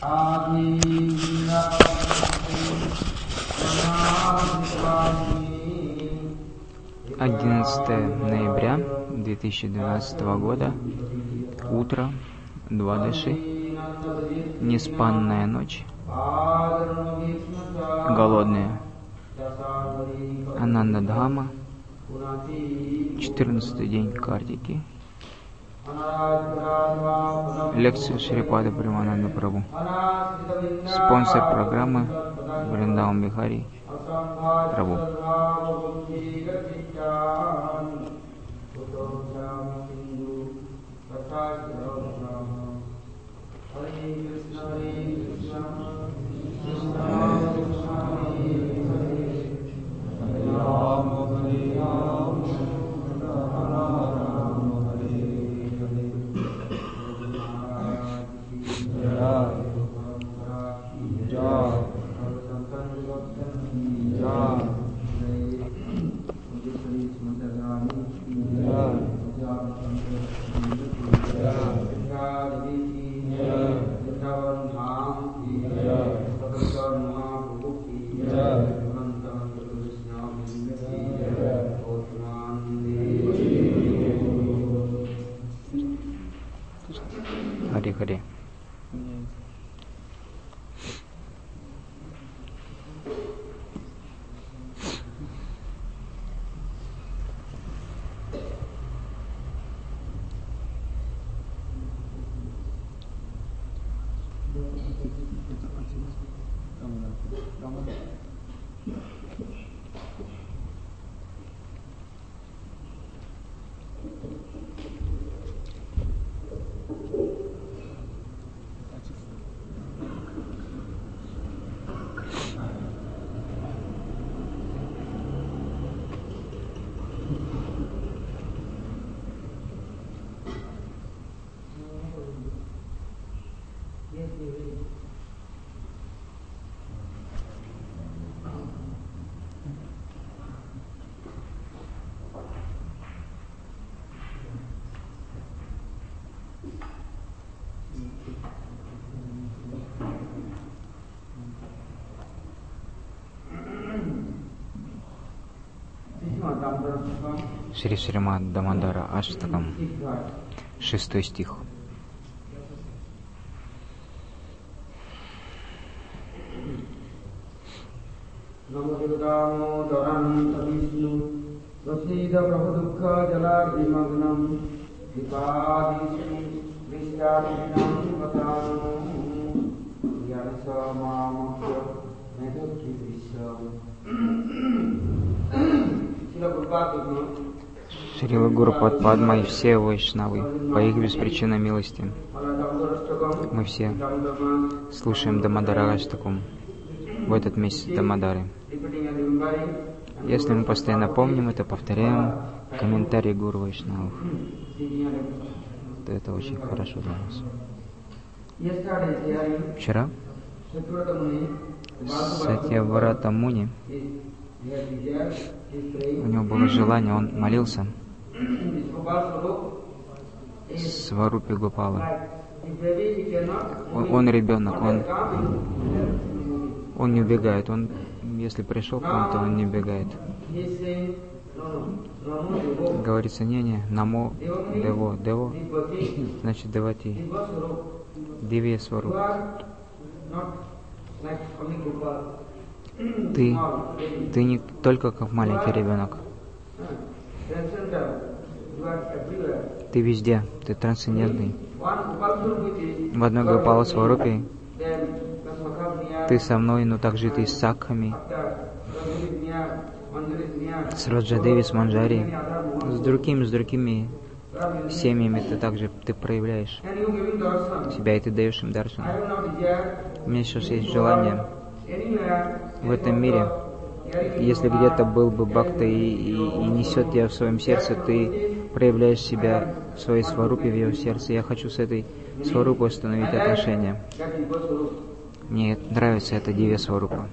ноября 2012 года, утро, Двадаши, неспанная ночь, голодные. Ананда-дхама, 14-й день Картики. Лекция Шрипада Парамананда Прабху. Спонсор программы Вриндаван Бихари Прабху. Хари-хари. Шри Шримад Дамодара Аштакам, 6 стих. Шрила Гурупад Падма и все вайшнавы, по их беспричинной милости, мы все слушаем Дамодара Аштакам в этот месяц Дамодары. Если мы постоянно помним это, повторяем комментарии Гуру Вайшнавов, то это очень хорошо для нас. Вчера Сатьяврата Муни, у него было желание, он молился Сварупе Гопала. Он ребенок, он не убегает, он, если пришел к вам, то он не убегает. Говорится, не, намо, дево, значит девати, девия свару. Ты не только как маленький ребенок. Ты везде, ты трансцендентный. В одной Гопала Сварупе ты со мной, но также ты с Сакхами, с Раджадеви, с Манджари, с другими семьями ты проявляешь себя, и ты даешь им даршан. У меня сейчас есть желание в этом мире, если где-то был бы бхакта и несет тебя в своем сердце, ты проявляешь себя в своей сварупе, в его сердце. Я хочу с этой сварупой установить отношения. Мне нравится эта дивья сварупа.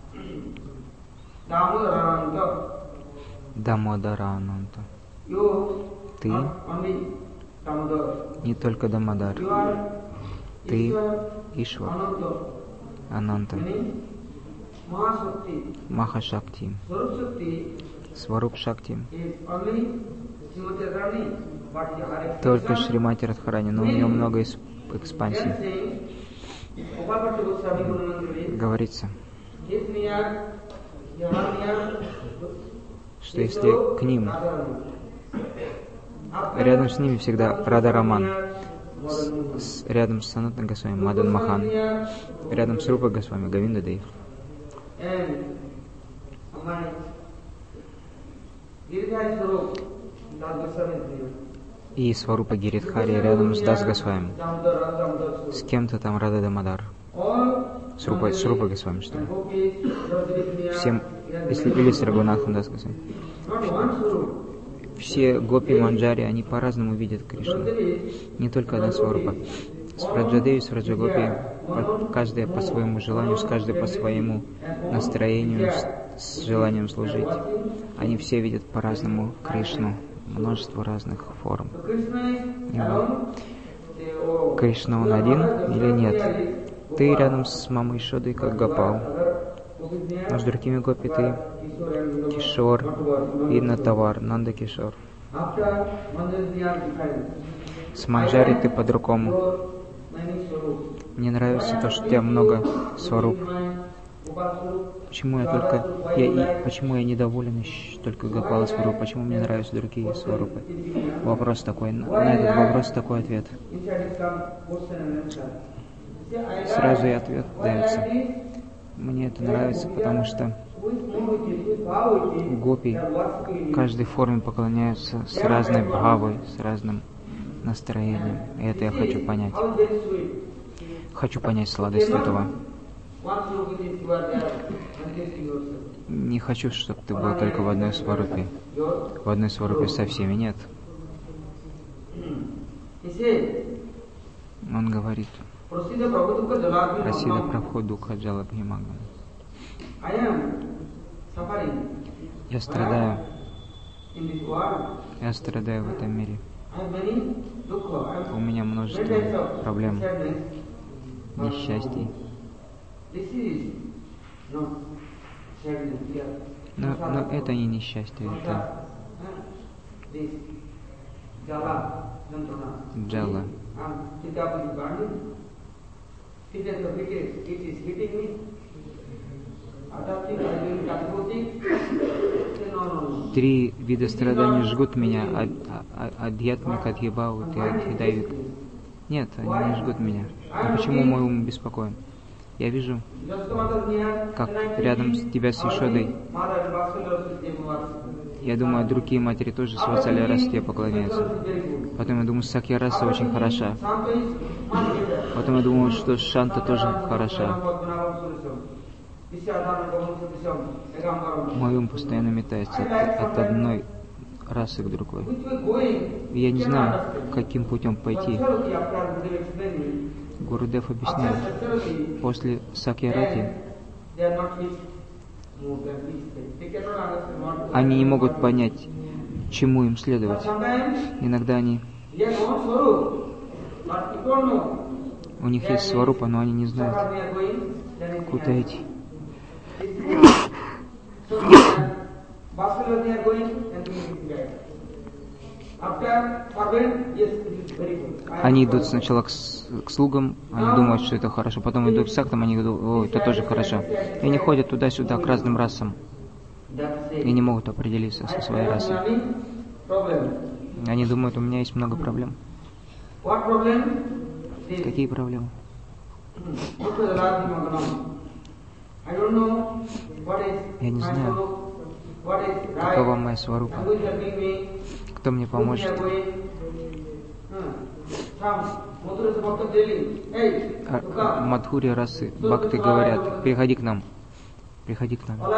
Дамодарананта. Ты не только Дамодар. Ты Ишвар, Ананта, Маха Шакти, Сваруп Шакти. Только Шримати Радхарани, но у нее много экспансий. Говорится, что если к ним, рядом с ними всегда Рада Раман, рядом с Санатана Госвами Мадан Махан, рядом с Рупа Госвами Говинда Дейв. И Сварупа Гиридхари рядом с Дас Госвами. С кем-то там Рада Дамадар. С Рупа Госвами, что ли? Всем, или с Рагунатхом Дас Госвами. Все гопи манджари, они по-разному видят Кришну. Не только одна Сварупа. С Враджадеви, с Враджагопи, каждая по своему желанию, с каждой по своему настроению, с желанием служить. Они все видят по-разному Кришну, множество разных форм. Кришна он один или нет? Ты рядом с Мамой Шодой, как Гопал. Но с другими гопи ты Кишор и Натавар, Нанда Кишор. С Манджари ты по-другому. Мне нравится то, что у тебя много сваруп. Почему я недоволен только Гопала сваруп? Почему мне нравятся другие сварупы? Вопрос такой. На этот вопрос такой ответ. Сразу и ответ дается. Мне это нравится, потому что гопи в каждой форме поклоняются с разной бхавой, с разным настроением. И это я хочу понять. Хочу понять сладость этого. Не хочу, чтобы ты был только в одной сварупе. В одной сварупе со всеми нет. Он говорит, Прасида Прабху Дукха Джала Бхимагам. Я страдаю в этом мире. У меня множество проблем, несчастий. Но это не несчастье, это джала. Три вида страданий жгут меня: адьятмик, адьябаут и адхидайвик. Нет, они не жгут меня. Но почему мой ум беспокоен? Я вижу, как рядом с тебя с Ишодой. Я думаю, другие матери тоже с Ватсалия Раса тебе поклоняются. Потом я думаю, Сакья Раса очень хороша. Потом я думаю, что Шанта тоже хороша. Мой ум постоянно метается от одной расы к другой. И я не знаю, каким путем пойти. Гурудев объясняет, после Сакьярати они не могут понять, чему им следовать. Иногда у них есть сварупа, но они не знают, куда идти. Они идут сначала к слугам, они думают, что это хорошо, потом идут к сактам, они думают, о, это тоже хорошо. И они ходят туда-сюда к разным расам и не могут определиться со своей расой. Они думают, у меня есть много проблем. Какие проблемы? Я не знаю, какова моя сварупа. Кто мне поможет? Мадхури расы, бхакты говорят, приходи к нам. Приходи к нам.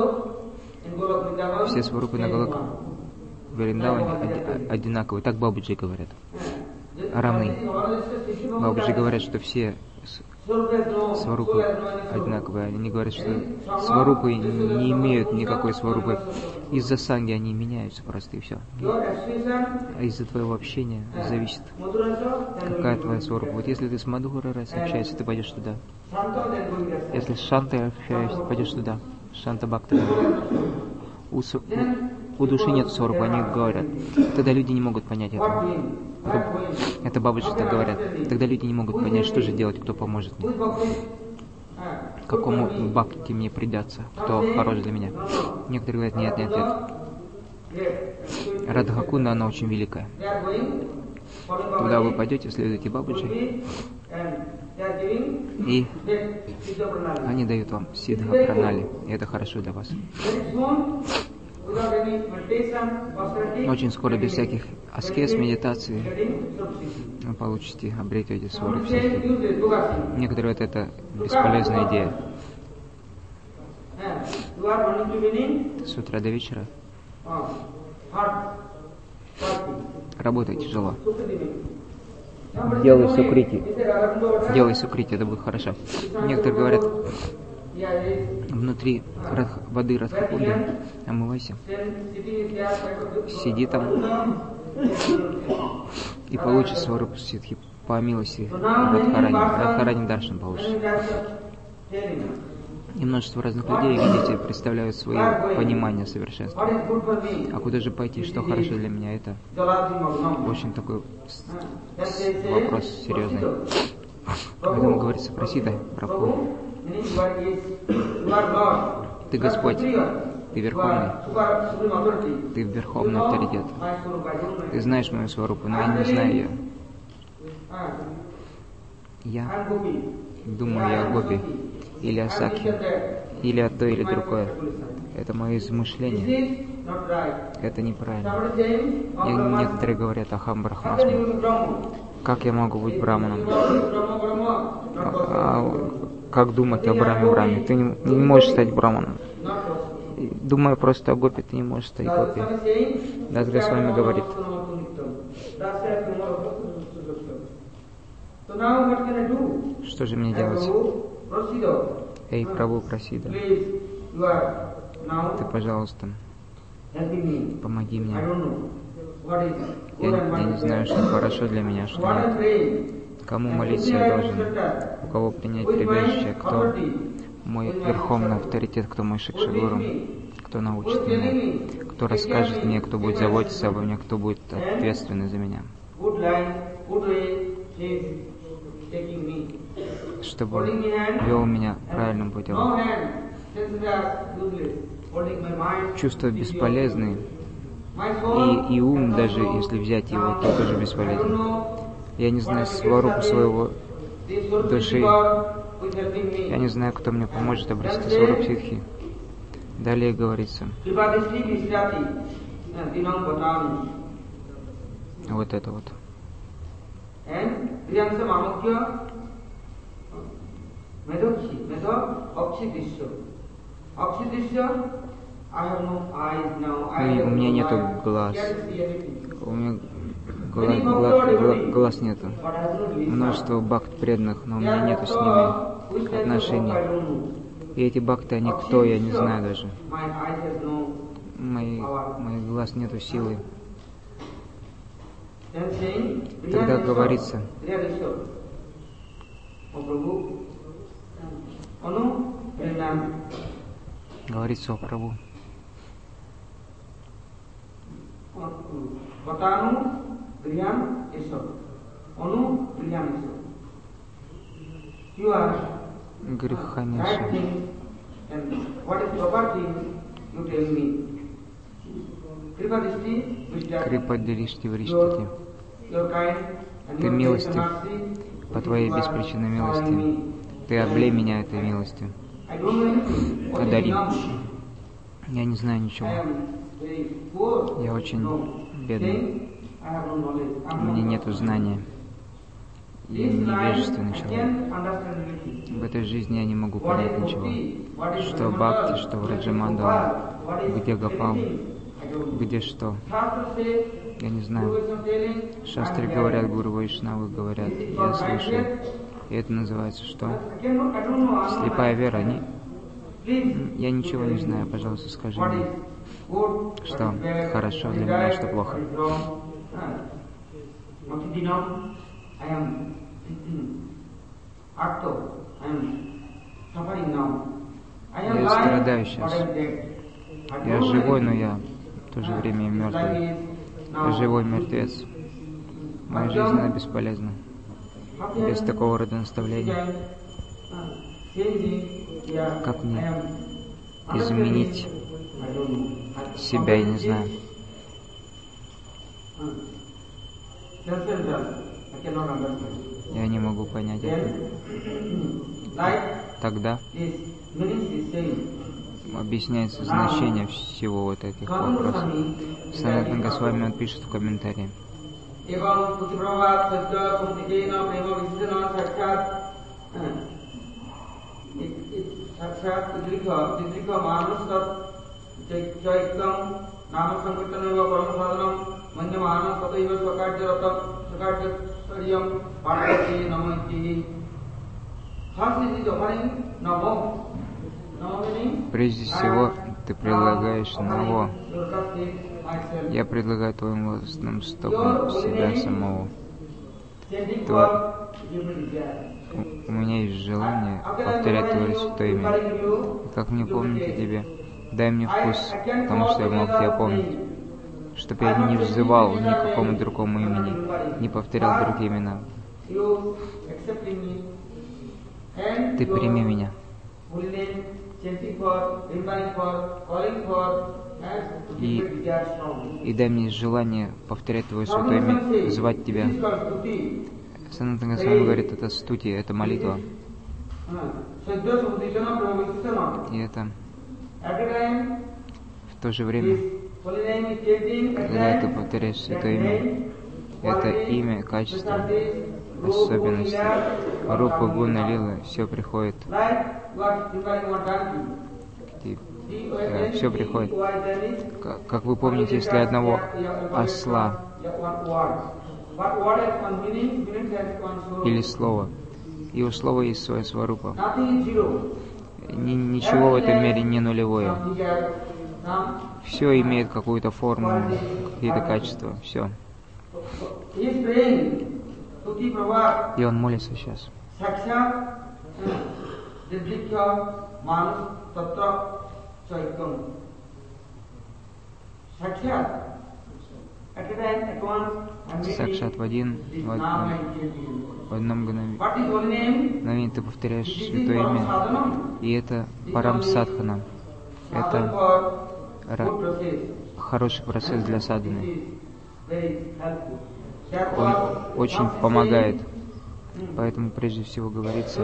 Все сварупы на Галок Вриндаване одинаковые. Так Бабуджи говорят. Равны. Бабуджи говорят, что все сварупы одинаковые. Они говорят, что сварупы не имеют никакой сварупы. Из-за санги они меняются просто, и все. А из-за твоего общения зависит, какая твоя сварупа. Вот если ты с Мадхурой общаешься, ты пойдешь туда. Если с Шантой общаешься, ты пойдешь туда. Шанта Бхакта. У души нет сварупы, они говорят. Тогда люди не могут понять этого. Это бабушки так говорят. Тогда люди не могут понять, что же делать, кто поможет мне. Какому бхакти мне придется, кто хорош для меня. Некоторые говорят, нет. Радхакунда, она очень великая. Туда вы пойдете, следуете бабушки, и они дают вам сидха пранали, и это хорошо для вас. Очень скоро, без всяких аскез, медитации, вы получите, обретете свою психику. Некоторые говорят, это бесполезная идея. С утра до вечера работай тяжело. Делай сукрити, это будет хорошо. Некоторые говорят, внутри воды Радхакунды омывайся. Сиди там и получишь сварупу сидхи по милости Радхарани Даршан получишь. И множество разных людей, видите, представляют свое понимание совершенства. А куда же пойти, что хорошо для меня, это очень такой вопрос серьезный. Поэтому говорится, Прасида, Прабху, ты Господь, ты Верховный, ты Верховный авторитет. Ты знаешь мою сварупу, но я не знаю ее. Я думаю, я Гопи, или Асаки, или то, или другое. Это мои измышления. Это неправильно. И некоторые говорят, Ахам Брахмасми. Как я могу быть браманом? Как думать о Брахме? Ты не можешь стать браманом. Думая просто о Гопи, ты не можешь стать Гопи. Дасгара с вами говорит. Что же мне делать? Эй, Прабху, Прасида, ты, пожалуйста, помоги мне. Я не знаю, что хорошо для меня, что нет. Кому молиться я должен? У кого принять прибежище? Кто мой верховный авторитет? Кто мой Шикшагуру? Кто научит меня? Кто расскажет мне? Кто будет заботиться обо мне? Кто будет ответственный за меня? Чтобы вел меня правильным путем. Чувства бесполезны, и ум, даже если взять его, то тоже бесполезен. Я не знаю сварупу своего души. Я не знаю, кто мне поможет обрести сварупу сидхи. Далее говорится. Вот это вот. И у меня нету глаз. У меня глаз нету. Множество бхакт преданных, но у меня нету с ними отношений. И эти бхакты, они кто, я не знаю даже. Моих глаз нету силы. Тогда говорится, говорится о Прабху. Гриханиша. Крипадиришти вриштити. Ты милостив по твоей беспричинной милости. Ты облей меня этой милостью. Одари. Я не знаю ничего. Я очень бедный. У меня нету знания. Я невежественный человек. В этой жизни я не могу понять ничего. Что Бхакти, что Враджамандала, где Гопал, где что. Я не знаю. Шастры говорят, Гуру Вайшнавы говорят. Я слышу. И это называется что? Слепая вера. Я ничего не знаю, пожалуйста, скажи мне, что хорошо для меня, что плохо. Я страдаю сейчас. Я живой, но я в то же время и мертвый. Я живой мертвец. Моя жизнь, она бесполезна. Без такого рода наставления. Как мне изменить себя, я не знаю. Я не могу понять это. Тогда объясняется значение всего вот этих вопросов. Санатана Госвами, он пишет в комментарии. Прежде всего, ты предлагаешь намо. Я предлагаю твоим лотосным стопам себя самого. У меня есть желание повторять Твое святое имя. И как мне помнить о Тебе? Дай мне вкус, потому что я мог Тебя помнить. Чтоб я не взывал ни к какому другому имени, не повторял другие имена. Ты прими меня. И дай мне желание повторять Твое святое имя, звать Тебя. Санатана Госвами говорит, это стути, это молитва. И это в то же время, когда ты повторяешь святое имя, это имя, качество, особенности, рупа, гуна, лила, все приходит. Все приходит. Как вы помните, если одного осла или слово, и у слова есть своя сварупа. Ничего в этом мире не нулевое. Все имеет какую-то форму, какие-то качества, все. И он молится сейчас. Сакшат в одном мгновении ты повторяешь святое имя, и это парам садхана. Это хороший процесс для садханы. Он очень помогает. Поэтому прежде всего говорится,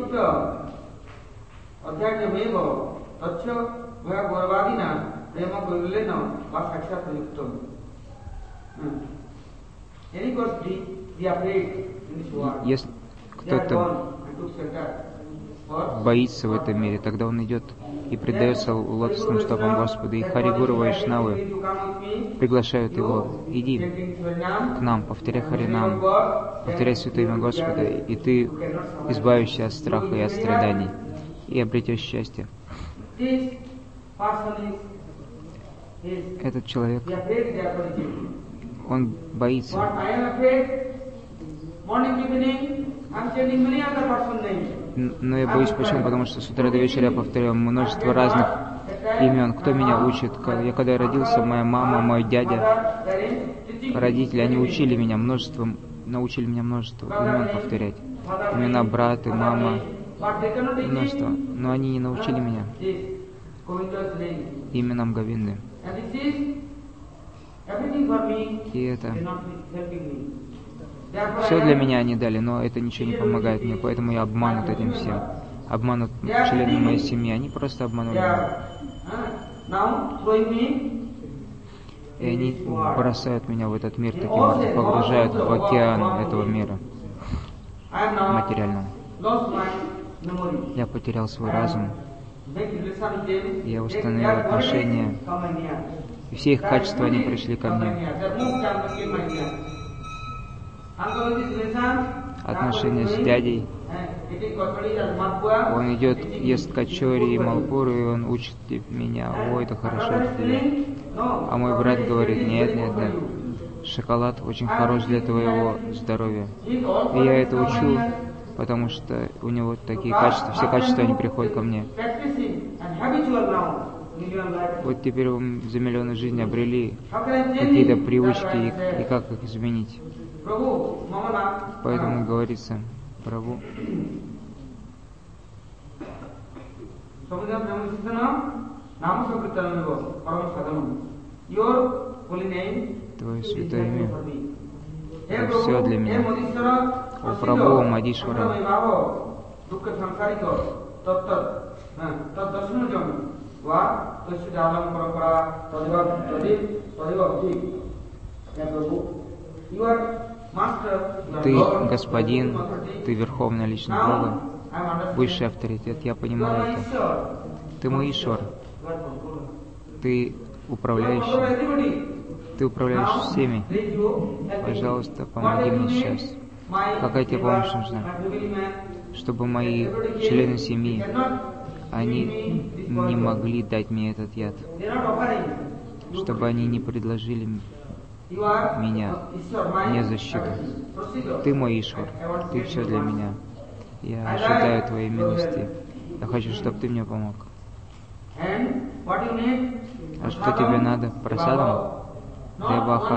если кто-то боится в этом мире, тогда он идет и предается лотосным стопам Господа. И Хари Гуру Вайшнавы приглашают его: иди к нам, повторяй Харинам, повторяй святое имя Господа, и ты избавишься от страха и от страданий, и обретешь счастье. Этот человек, он боится. Но я боюсь почему? Потому что с утра до вечера я повторяю множество разных имен. Кто меня учит? Я когда родился, моя мама, мой дядя, родители, они учили меня научили меня множество имен повторять. Имена брата, мама, множество. Но они не научили меня именам Говинды. И это все для меня они дали, но это ничего не помогает мне, поэтому я обманут этим всем. Обманут члены моей семьи, они просто обманули меня. И они бросают меня в этот мир таким образом, погружают в океан этого мира материального. Я потерял свой разум. Я установил отношения, и все их качества, они пришли ко мне. Отношения с дядей, Он идет, ест качори и малпуру, и он учит меня, ой, это хорошо, это делать. А мой брат говорит, нет, нет, нет, шоколад очень хорош для твоего здоровья. И я это учу, потому что у него такие качества, все качества, они приходят ко мне. Вот теперь вы за миллионы жизней обрели какие-то привычки, и как их изменить. Поэтому говорится, Прабху, Твое святое имя, это все для меня. О Прабху, Мадишвара, Ты Господин, Ты Верховная Личность Бога, Высший авторитет, я понимаю это. Ты мой Ишвар, Ты управляющий, Ты управляешь всеми. Пожалуйста, помоги мне сейчас. Какая тебе помощь нужна? Чтобы мои члены семьи, они не могли дать мне этот яд. Чтобы они не предложили мне защиту. Ты мой Ишвар, Ты все для меня. Я ожидаю Твоей милости. Я хочу, чтобы Ты мне помог. А что тебе надо? Прасадам? Деваха.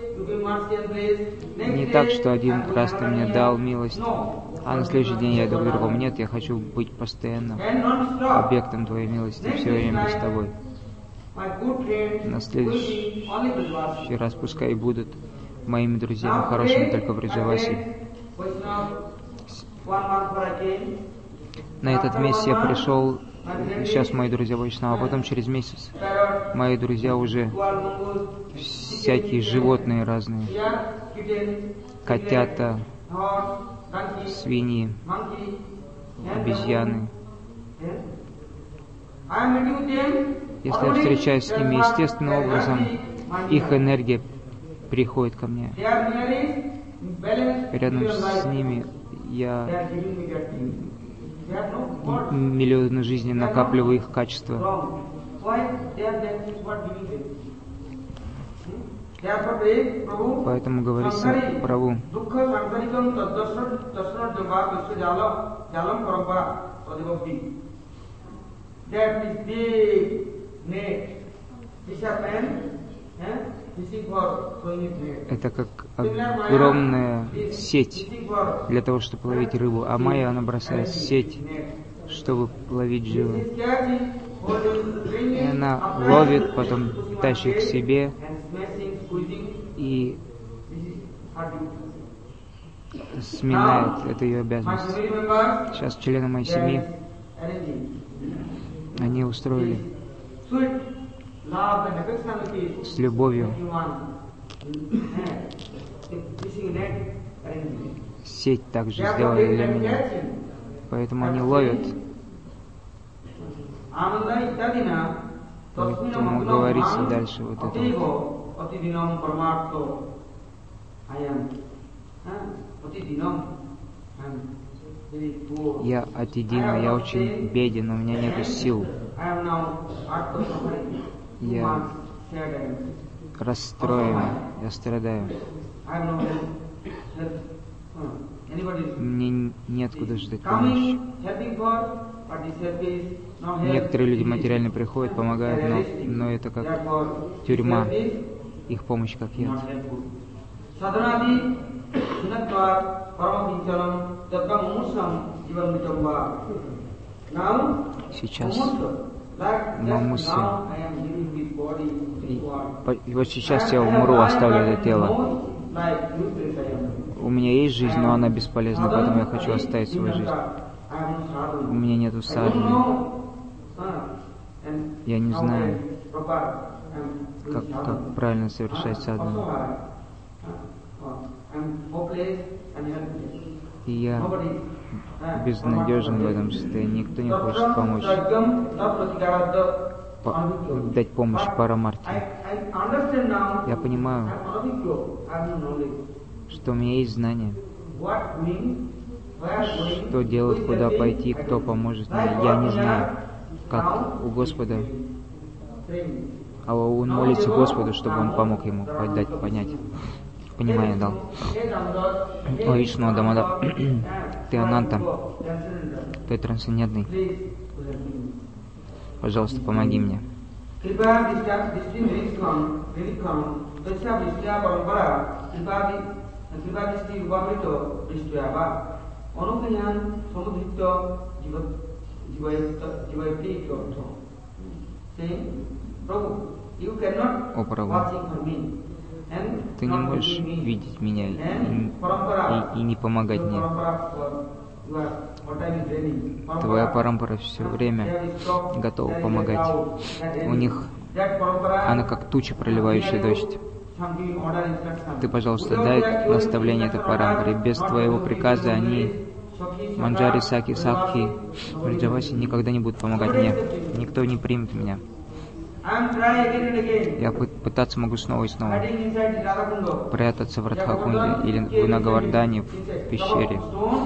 Не так, что один раз Ты мне дал милость, а на следующий день я иду к другому. Нет, я хочу быть постоянно объектом Твоей милости, все время с Тобой. На следующий раз пускай будут моими друзьями хорошими только в Бриджавасе. На этот месяц я пришел, сейчас мои друзья Вайшнава, а потом через месяц мои друзья уже всякие животные разные, котята, свиньи, обезьяны. Если я встречаюсь с ними естественным образом, их энергия приходит ко мне. Рядом с ними я миллионы жизней накапливаю их качества. Поэтому говорится, Прабху, это как огромная сеть для того, чтобы ловить рыбу, а майя, она бросает сеть, чтобы ловить живо. И она ловит, потом тащит к себе, и сминает, это ее обязанность. Сейчас члены моей семьи, они устроили с любовью сеть также сделали для меня. Поэтому они ловят. Поэтому говорится дальше вот это вот. Я атидина, я очень беден, у меня нет сил. Я расстроен, я страдаю. Мне неоткуда ждать помощи. Некоторые люди материально приходят, помогают, но это как тюрьма, их помощь как яд. Сейчас мамуси. И вот сейчас я умру, оставлю это тело. У меня есть жизнь, но она бесполезна, поэтому я хочу оставить свою жизнь. У меня нету садханы. Я не знаю, как правильно совершать садхану. И я безнадежен в этом состоянии. Никто не хочет помочь. Дать помощь Парамарте. Я понимаю, что у меня есть знания. что делать, куда пойти, кто поможет мне, я не знаю, как у Господа. А он молится Господу, чтобы он помог ему дать понять. Понимание дал. О Вишну Дамодар, ты Ананта, ты трансцендентный. Пожалуйста, помоги мне. О Прабху, ты не можешь видеть меня и не помогать мне. Твоя парампара все время готова помогать. У них она как туча, проливающая дождь. Ты, пожалуйста, дай наставление этой парампаре. Без твоего приказа они, Манджари, Саки, Сакхи, Вриджаваси, никогда не будут помогать мне. Никто не примет меня. Я пытаться могу снова и снова. Прятаться в Радхакунде или в Нагавардане, в пещере.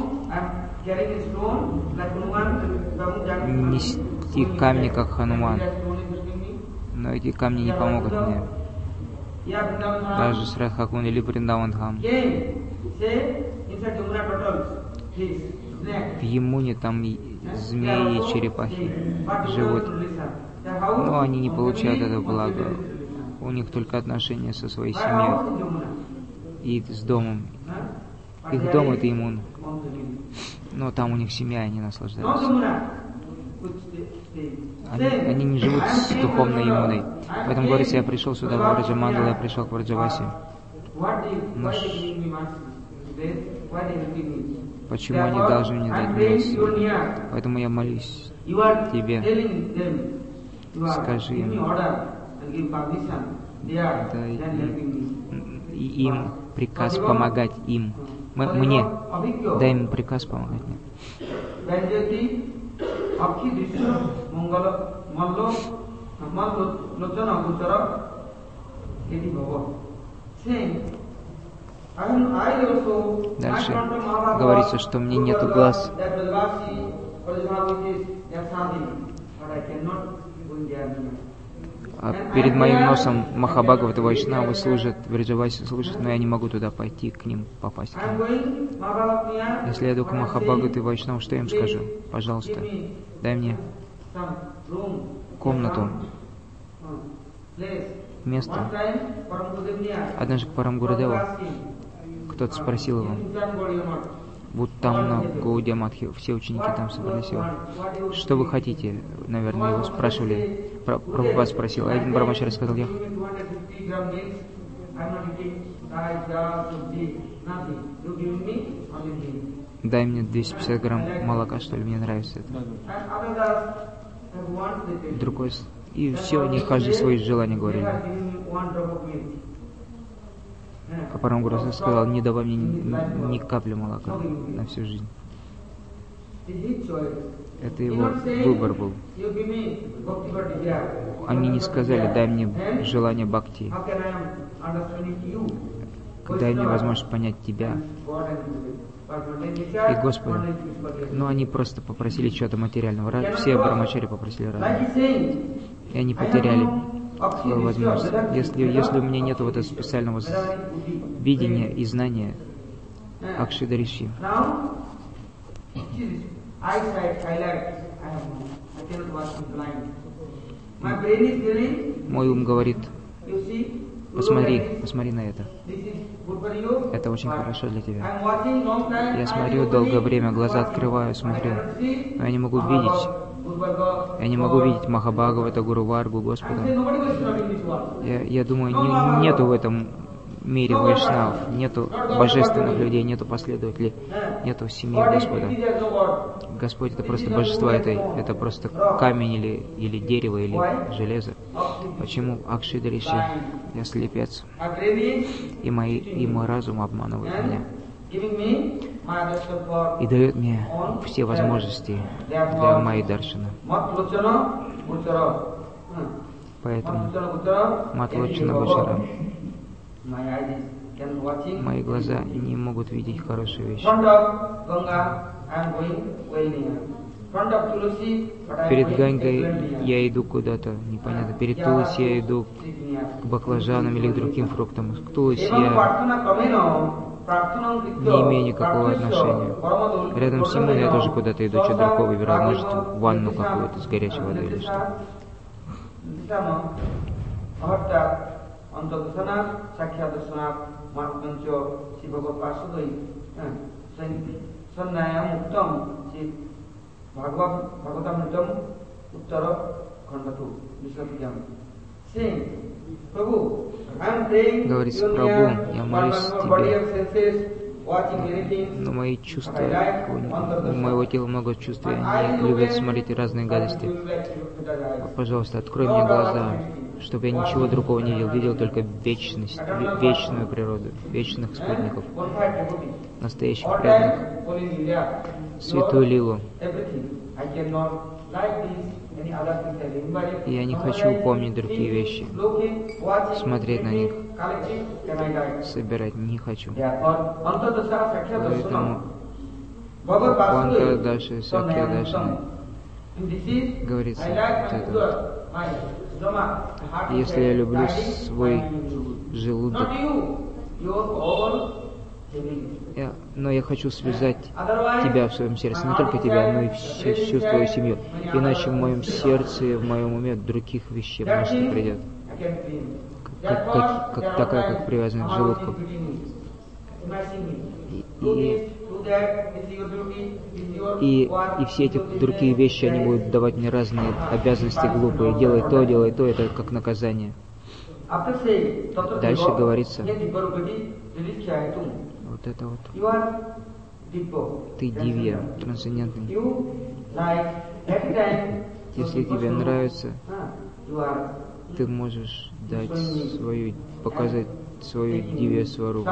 Нести камни, как Хануман. Но эти камни не помогут мне. Даже с Радхакунда или Вриндавандхам. В Ямуне там змеи и черепахи живут. Но они не получают это благо. У них только отношения со своей семьей и с домом. Их дом — это Ямун. Но там у них семья, они наслаждаются. Они не живут с духовной Ямуной. Поэтому говорится, я пришел сюда в Враджамандал, я пришел к Враджаваси. Но почему они должны мне дать милость? Поэтому я молюсь тебе. Скажи им, дай им приказ помогать им. Мне. Дай им приказ помогать мне. Дальше говорится, что мне нету глаз. А перед моим носом Махабхагавата Вайшнавы служат, Вриджаваси служат, но я не могу туда пойти, к ним попасть. Если я иду к Махабхагавате Вайшнаву, что я им скажу? Пожалуйста, дай мне комнату, место. Однажды к Парамгурудеву кто-то спросил его, вот там на Гаудия Матхе, все ученики там собрались его. Что вы хотите? Наверное, его спрашивали. Прабхупад спросил, а один брамачарья сказал, я дай мне 250 грамм молока, что ли, мне нравится это. Другой, и все, они каждый свои желания говорили. А Парамгуру сказал, не давай мне ни капли молока на всю жизнь. Это его выбор был. Они не сказали, дай мне желание бхакти, дай мне возможность понять тебя и Господа. Но они просто попросили чего-то материального. Все брамачари попросили разного. И они потеряли свою возможность. Если у меня нет вот этого специального видения и знания Акшидариши, мой ум говорит, посмотри на это. Это очень хорошо для тебя. Я смотрю долгое время, глаза открываю, смотрю, но я не могу видеть. Я не могу видеть Махабхагавата, Гуру Варгу, Господа. Я думаю, нету в этом мире вайшнав, нету божественных людей, нету последователей, нету семьи Господа. Господь — это просто божество, это просто камень или дерево, или железо. Почему Акшидариши? Я слепец. И мой разум обманывает меня. И дает мне все возможности для моей даршана. Поэтому Матлочана Бачара. Мои глаза не могут видеть хорошие вещи. Перед Ганькой я иду куда-то, непонятно. Перед Туласи я иду к баклажанам или к другим фруктам. К Туласи я не имею никакого отношения. Рядом с Симоной я тоже куда-то иду, что другого выбираю. Может, ванну какую-то с горячей водой или что. Говорится, Прабху, я молюсь тебе, но мои чувства, у моего тела много чувств, и они любят смотреть разные гадости. Пожалуйста, открой мне глаза, чтобы я ничего другого не видел, видел только вечность, вечную природу, вечных спутников, настоящих преданных, святую лилу. И я не хочу помнить другие вещи, смотреть на них, собирать не хочу. Поэтому Ванта Даши, Сакья Даши говорится вот это. Если я люблю свой желудок, но я хочу связать тебя в своем сердце, не только тебя, но и всю твою семью. Иначе в моем сердце и в моем уме других вещей может не придет. Такая, как привязанность к желудку. И все эти другие вещи, они будут давать мне разные обязанности глупые. Делай то, это как наказание. Дальше говорится, вот это вот. Ты дивья, трансцендентный. Если тебе нравится, ты можешь показать свою дивья сварупу.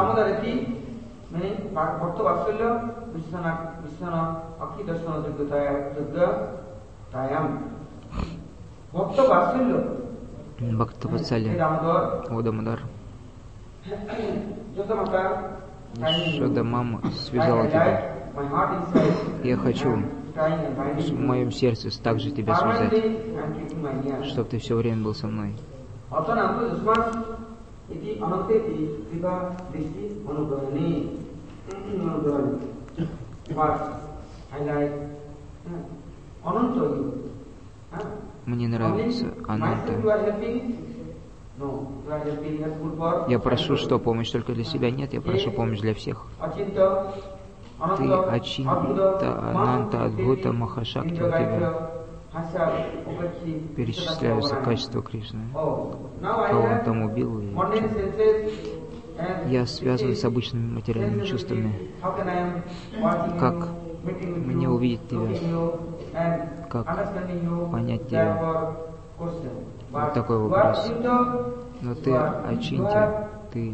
Бхактаватсалья, о Дамодар. Шода мама связала тебя. Я хочу в моем сердце также тебя связать, чтобы ты все время был со мной. Мне нравится Ананта. Я прошу, что помощь только для себя? Нет, я прошу помощь для всех. Ты Ачинта, Ананта, Адбхута, Махашакти, у тебя перечисляются качества Кришны. Кого он там убил? Я связан с обычными материальными чувствами. Как мне увидеть тебя? Как понять тебя? Вот такой вопрос. Но ты Ачинтя, ты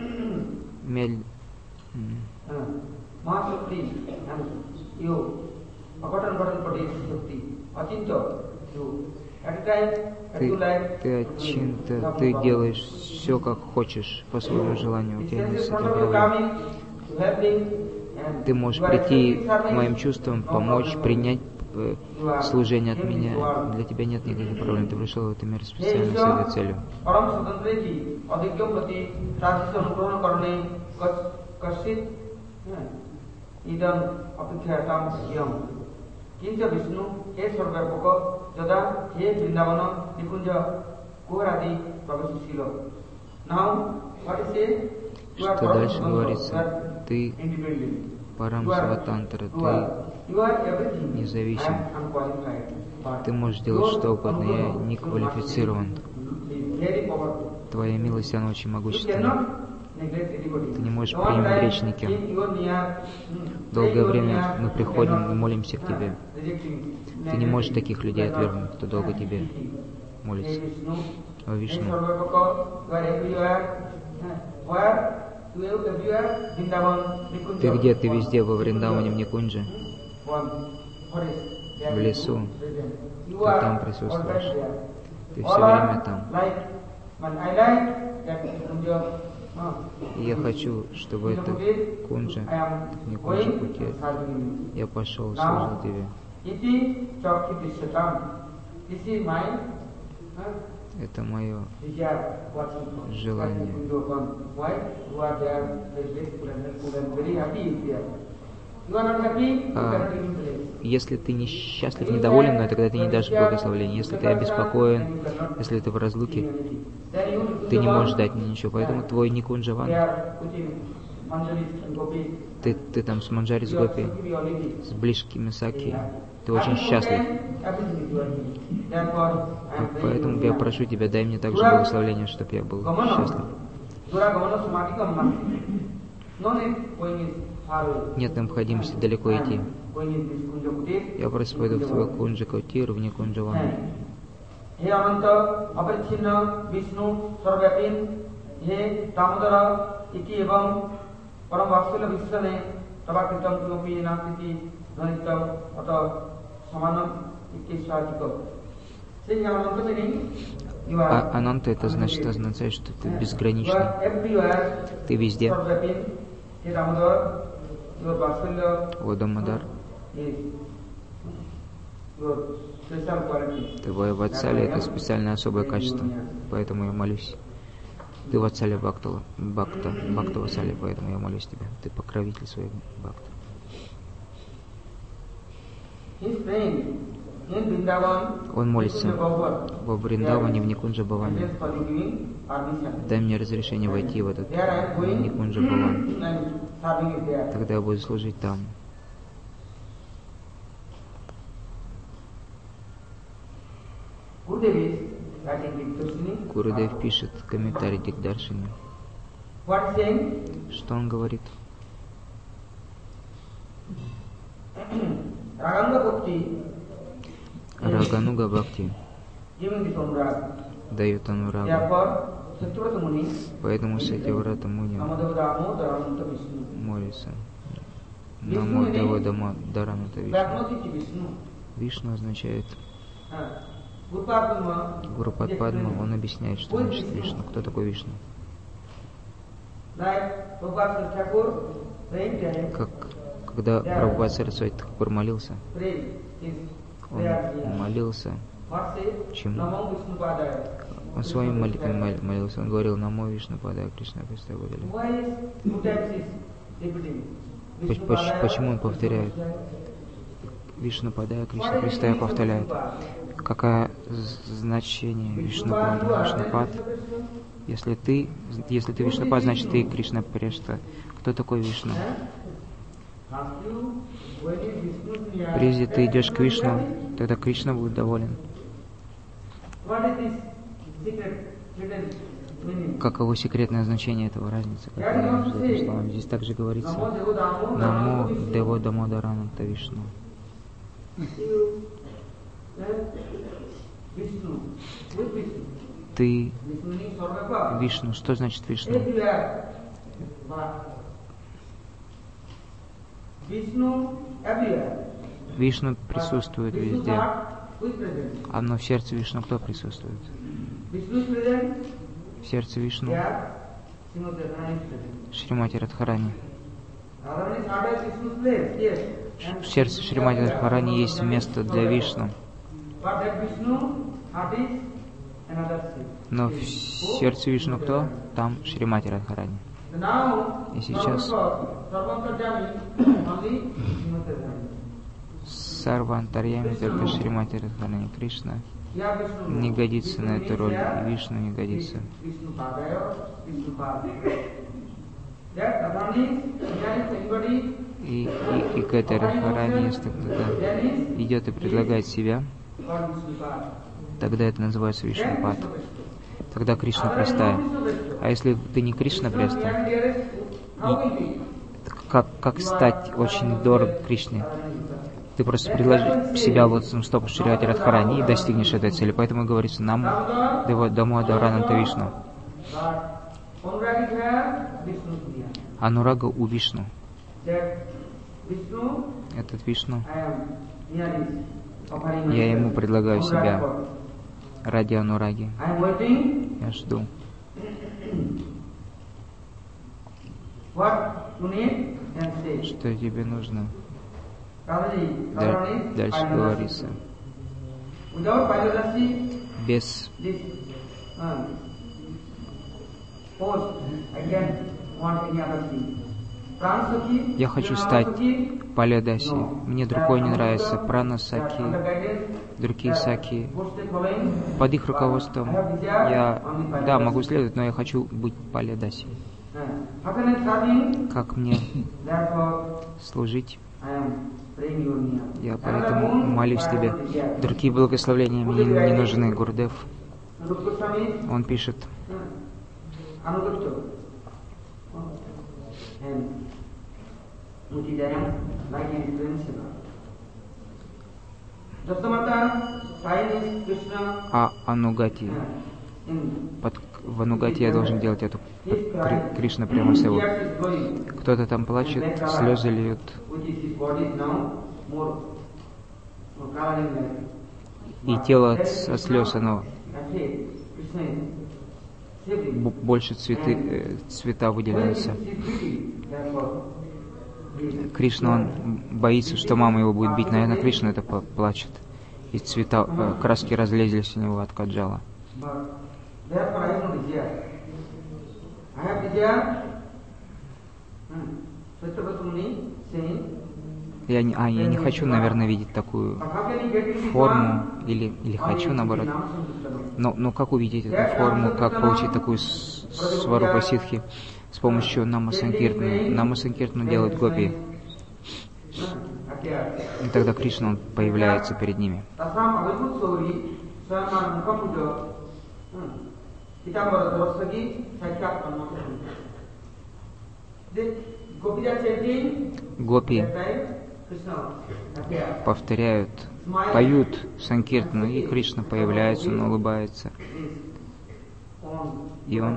Ты Ачинта, ты делаешь все, как хочешь, по своему желанию. У тебя нет с этим проблем. Ты можешь прийти к моим чувствам, помочь, принять служение от меня. Для тебя нет никаких проблем. Ты пришел в этот мир специально с этой целью. Что дальше говорится? Ты Парам Сватантра, ты независим. Ты можешь делать что угодно, я не квалифицирован. Твоя милость, она очень могущественна. Ты не можешь пренебречь никем. Долгое время мы приходим и молимся к тебе. Ты не можешь таких людей отвергнуть, кто долго тебе молится. О Вишну. Ты где? Ты везде, во Вриндаване, в Никунджи, в лесу. Ты там присутствуешь. Ты все время там. И я хочу, чтобы этот Кунджа, не Кунджа Кутир, я пошел, служил тебе. Это мое желание. Если ты несчастлив, недоволен, но тогда ты не дашь благословения. Если ты обеспокоен, если ты в разлуке, ты не можешь дать мне ничего. Поэтому твой Никунджаван, ты там с Манджари, с Гопи, с близкими Саки, ты очень счастлив. И поэтому я прошу тебя, дай мне также благословение, чтобы я был счастлив. Нет необходимости далеко идти. Я просто пойду в твой Кунджа Кутир, в Никунджаван. А Ананта это значит, означает, что ты безграничный. Ты везде. О Дамодар, твое Ватсалия это специальное особое качество, поэтому я молюсь. Ты Ватсалия Бхакта Ватсалия, поэтому я молюсь тебе. Ты покровитель своих Бхакта. Он молится во Вриндаване, в Никунджа Бхаване. Дай мне разрешение войти в этот Никунджа Бхаван. Тогда я буду служить там. Гурудев пишет комментарий Дигдаршини. Что он говорит? Рагануга Бхакти дает анурагу. Поэтому Сатьяврата Муни молится. Намо Дева Дараната Вишну. Вишну означает Гурупад Падма, он объясняет, что значит Вишну. Кто такой Вишну? Когда Прабхупад Сарасвати Тхакур молился, он молился чему? Он своими молитвами молился, он говорил: Намо Вишну Падая Кришна Престай Бодали. Почему он повторяет? Вишну Падая Кришна Престай повторяет. Какое значение Вишнупада? Вишнупад. Если ты Вишнупад, значит ты Кришна Прешта. Кто такой Вишну? Прежде ты идешь к Вишну, тогда Кришна будет доволен. Каково секретное значение этого разницы? Здесь также говорится: Намо Дево Дамодарананта Вишну. Ты Вишну. Что значит Вишну? Вишну присутствует везде. Но в сердце Вишну кто присутствует? В сердце Вишну Шримати Радхарани. В сердце Шримати Радхарани есть место для Вишну. Но в сердце Вишну кто? Там Шримати Радхарани. И сейчас Сарвантарьями только Шримати Радхарани. Кришна не годится на эту роль, и Вишну не годится. И к этой Радхарани, если кто-то идет и предлагает себя, тогда это называется Вишнупад. Тогда Кришна Престая. А если ты не Кришна Преста, как стать очень дорог Кришне? Ты просто предложишь себя вот стоп Шримати Радхарани и достигнешь этой цели. Поэтому говорится: Намо Дева Дамодарананта Вишну. Анурага у Вишну. Этот Вишну, я ему предлагаю себя ради Анураги. Я жду. что тебе нужно. Дальше говорится. Без я хочу стать Паледаси. Мне другой не нравится. Пранасаки, другие саки. Под их руководством я, да, могу следовать, но я хочу быть Паледаси. Как мне служить? Я поэтому молюсь тебе. Другие благословения мне не нужны, Гурдев. Он пишет. А Анугати. В Анугати я должен делать эту Кришна прямо с его. Кто-то там плачет, слезы льют. И тело со слез, оно больше цвета выделяется. Кришна, он боится, что мама его будет бить. Наверное, Кришна это плачет. И цвета, краски разлезлись у него от каджала. Я не хочу, наверное, видеть такую форму, или хочу, наоборот. Но как увидеть эту форму, как получить такую сварупа ситхи с помощью Нама-Санкиртана? Нама-Санкиртану делают гопи. И тогда Кришна, он появляется перед ними. Гопи повторяют, поют Санкиртану, и Кришна появляется, он улыбается. И он,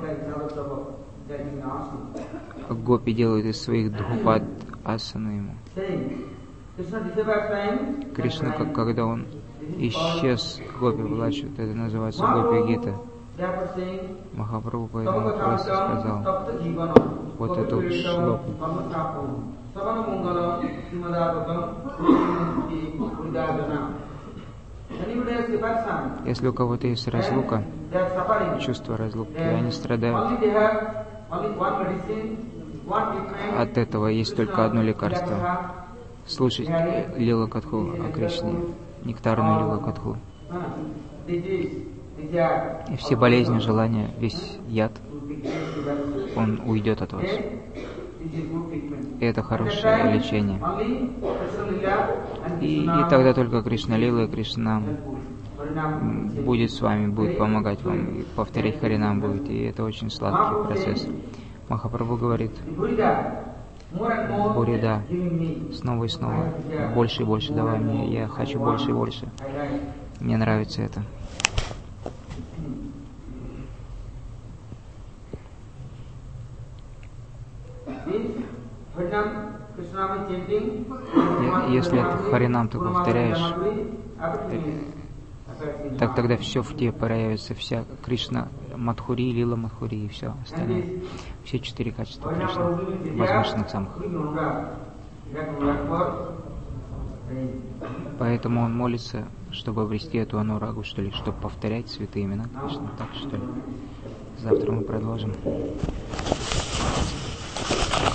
гопи делают из своих дхупад асану ему. Кришна, когда он исчез, гопи плачут, это называется Гопи-гита. Махапрабху поэтому просто сказал вот эту шлоку. Если у кого-то есть разлука, чувство разлуки, они страдают. От этого есть только одно лекарство. Слушать Лила Катху о Кришне, нектарную Лила Катху. И все болезни, желания, весь яд, он уйдет от вас. И это хорошее лечение. И тогда только Кришна Лила и Кришна будет с вами, будет помогать вам, и повторять Харинам будет. И это очень сладкий процесс. Махапрабху говорит: Бурида, снова и снова, больше и больше давай мне, я хочу больше и больше. Мне нравится это. Если это Харинам ты повторяешь, так тогда все в тебе проявится, вся Кришна Мадхури, Лила Мадхури и все остальное. Все 4 качества Кришны, возвышенных самых. Поэтому он молится, чтобы обрести эту анурагу, что ли, чтобы повторять святые имена Кришны. Так, что ли? Завтра мы продолжим.